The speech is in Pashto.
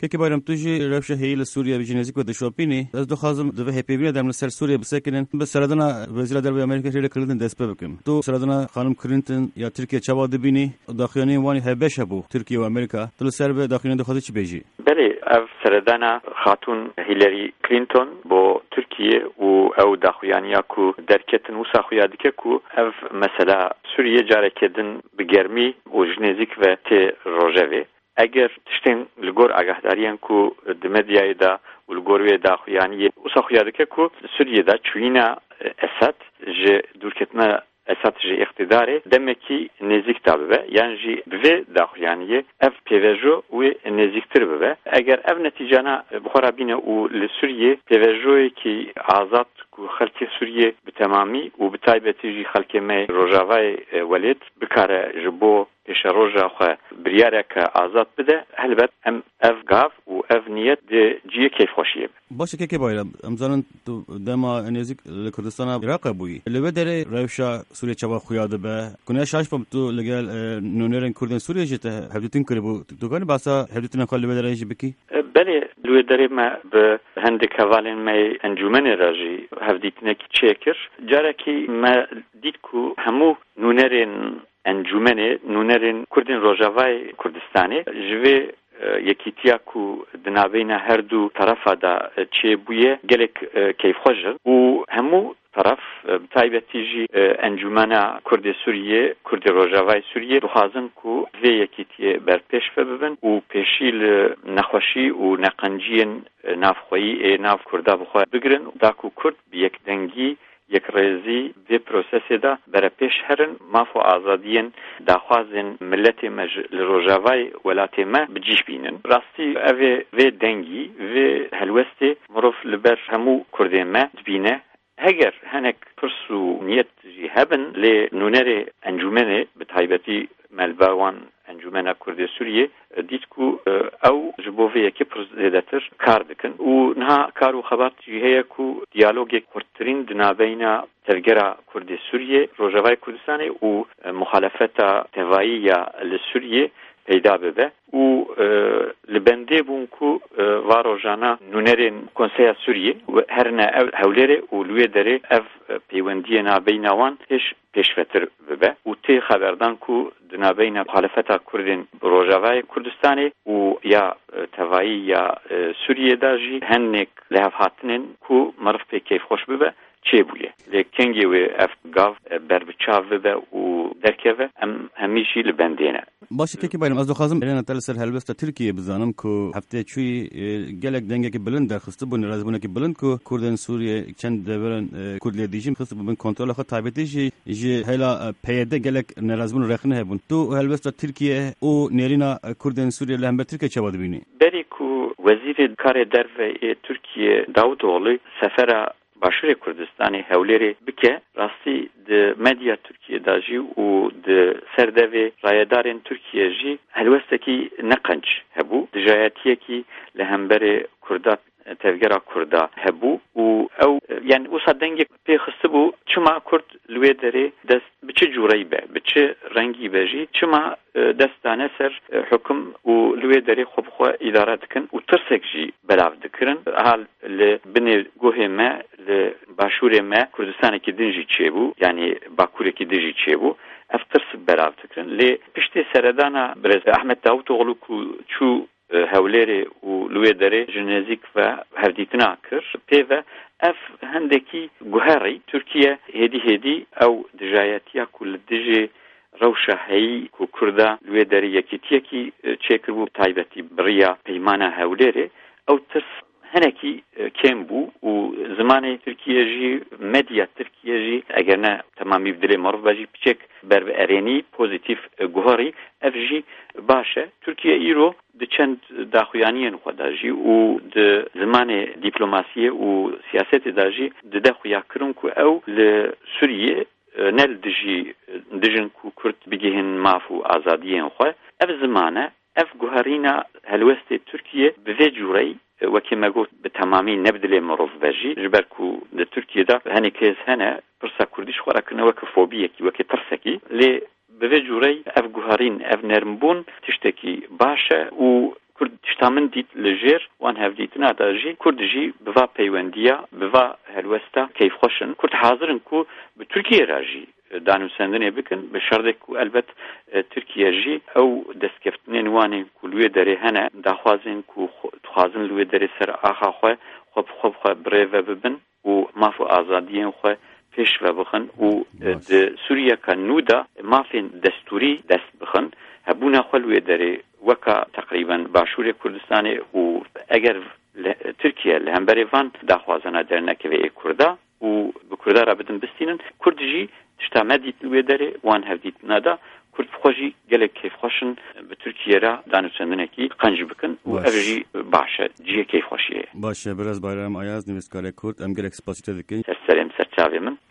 که باید تو جی روش هیل سوریه بجنزی که دشوپینی از دو خازم دو هپیوی در سر سوریه بسکنن به سردنا وزیر دربی آمریکا شده کلندن دست بکن تو سردنا خانم کلینتون یا ترکیه چه بینی داخلی وانی هبش هبو ترکیه و آمریکا تو سر به داخلی دو خودی چی بیجی بله اف سردنا خاتون هیلاری کلینتون با ترکیه و او داخلیانیا کو درکتن و ساخویادی که کو اف مثلا سوریه جاره کدن بگرمی و جنزیک و تی روژوی اگر تشتین لگور آگاهداریان کو دمدیای دا و لگوروی داخلیانی و ساخویادی که کو سوریه دا چوینا اسد جه دورکتنا اسات جی اقتداره دمکی نزیک تابه یعنی جی به داخلیانیه اف پیوژو و نزیکتر به اگر اف نتیجانا بخورا بینه و لسوریه پیوژوی کی آزاد کو خلک سوریه به تمامی و به تایبتی جی خلک می روجاوای ولید بکاره جبو پیش روجا خو بریاره که آزاد بده هلبت ام اف گاف و اف نیت دی جی کیف خوشیه باشه که باید امزالن تو دما نزیک کردستان عراق بوی لبه داره روشا سوریه چوا خویاده به کنه شاش پم تو لگل نونرن کردن سوریه جته هدیتین کری بو تو کنه باسا هدیتین خال لبه داره بکی بله لوی داره ما به هندک حوالن می انجمن راجی هدیتین کی چکر جاره کی ما دید کو همو نونرن انجمن نونرن کردن روجاوای کردستانی جوی یکیتیا کو دنابینا هر دو طرفا دا چه بویه گلک کیف خوشه و همو طرف تایبتی جی انجمنا کرد سوریه کرد روجاوای سوریه دخوازن کو وی یکیتی بر پیش ببن و پیشیل نخوشی و نقنجین نافخویی ناف کرده بخواه بگرن دا کو کرد بیک دنگی یک ریزی وی پروسسی دا برای پیش هرن مافو آزادین داخوازن ملت روجاوای ولاتی ما بجیش بینن راستی اوی وی دنگی وی هلوستی مروف لبر همو کرده ما دبینه هگر هنک پرسو نیت جی هبن لی نونر انجمنه بتایبتی ملباوان انجمن کرد سوریه دیت کو او جبوفی که پرس زیادتر کار دکن و نه کارو خبرت جیه کو دیالوگ کرترین دنابینا ترگرا کرد سوریه روجاوای کردستان و مخالفت توایی لسوریه پیدا بده و لبنده بون کو واروجانا نونرین کنسیا سوریه و هرنا هولره و لوی داره اف پیوندی نابینوان پیشفتر بده و تی خبردان کو دنابین مخالفت کردین روجاوای کردستانی و یا توایی یا سوریه داجی هنک لحف هاتنین کو مرف پی کیف خوش بده چه بویه لیکنگی و اف گاف بر بچاو بده و درکه همیشی لبندینه باشه که باید از دو خازم ایران تل سر هلوستا ترکیه بزنم که هفته چوی گلک دنگه که بلند در خسته بون رازبونه که بلند که کردن سوریه چند دوران کردلی دیجیم خسته بون کنترل خود تایبتیجی جی هلا پیاده گلک نرازبون رخنه هبون تو هلوستا ترکیه او نیرینا کردن سوریه لهم ترکیه چه بود بینی بری کو وزیر کار درو ترکیه داوودوغلو سفر باشور کردستانی هولری بکه راستی د مدیا ترکیه داجی و د سردوی رایدارن ترکیه جی هلوستکی نقنج هبو دجایتیه کی لهمبر کردا تفگرا کردا هبو و او یعنی وصدنگ پی خصبو چما کرد لوی داره دست بچه جوری به بچه رنگی بجی چما دستانه سر حکم و لوی داره خوب خو اداره دکن و ترسک جی بلاو دکرن حال لبنی گوه ما لباشور ما کردستان کی دنجی چه بو یعنی باکور کی دنجی چه بو افترس بلاو دکرن لی پشتی سردانا برز احمد داوودوغلو کو چو هولری و لوی داره جنزیک و هفدیتنا کر پیوه اف هندکی گوهری ترکیه هدی او دجایتیا کل دجی روشا هی کو کردا لوی داره یکیتیه کی چکر بو تایبتی بریا پیمانه هولری او ترس هنکی کم بو و زمان ترکیه جی مدیا ترکیه جی اگر نه تمامی بدلی معروف بجی بچک بر ارینی پوزیتیف گوهری اف جی باشه ترکیه ایرو د چند داخویانین خوداجی و د زمان دیپلماسی و سیاست داجی د داخویا کرن کو او ل سوریه نل دجن کو کرد بگهن مافو آزادیین خو اف زمانه اف گوهرینا هلوست ترکیه به جوری وكما قلت بتمامي نبدل معروف باجي جبركو لتركيا دا هني كيس هنا برسا كرديش خراكنا وكفوبيا كي وكترسكي لي بفجوري اف جوهرين اف نرمبون تشتكي باشا و کورد تشتا من دیت لژێر وان هەڤدیتنا دا ژی کورد ژی بڤا پەیوەندیە بڤا هەلوەستە کەیف خۆشن کورد حاضرن کو bi Tirkiye re jî danûsendinê bikin bi şerdek ku elbet Tirkiye jî ew destkeftînên wanê ku li wê derê hene daxwazên ku dixwazin li wê derê ser axa xwe xwe birêve bibin û maf û azadiyên xwe pêş ve bixin û di Sûriyeka nû da mafên destûrî dest bixin hebûna xwe li wê derê weka teqrîben Başûrê Kurdistanê û eger Tirkiye li hemberê van daxwazana dernekevê Kurda û bi Kurda re bidin bistînin Kurd jî tişta me dît li wê derê wan hevdîtina da Kurd xwe jî gelek kêfxweşin bi Tirkiye re danûsendinekî qenc bikin û ev jî baş e ciyê kêfxweşiyê. Baş e, biraz Bayram Ayaz nivîskarê Kurd em gelek spasî te dikin. Serserêm serçavê min.